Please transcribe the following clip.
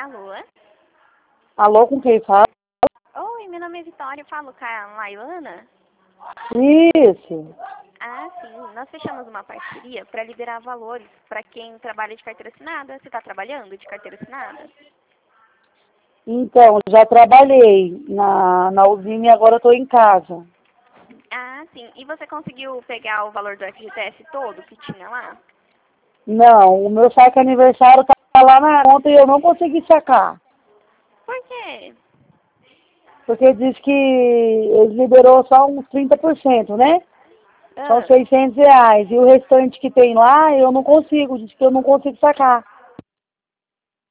Alô? Alô, com quem fala? Oi, meu nome é Vitória, eu falo com a Lailana. Isso. Ah, sim, nós fechamos uma parceria para liberar valores para quem trabalha de carteira assinada. Você está trabalhando de carteira assinada? Então, já trabalhei na usina e agora estou em casa. Ah, sim. E você conseguiu pegar o valor do FGTS todo que tinha lá? Não, o meu saque aniversário tá lá na conta e eu não consegui sacar. Por quê? Porque diz que eles liberou só uns 30%, né? São Ah, R$ 600. E o restante que tem lá, eu não consigo, diz que eu não consigo sacar.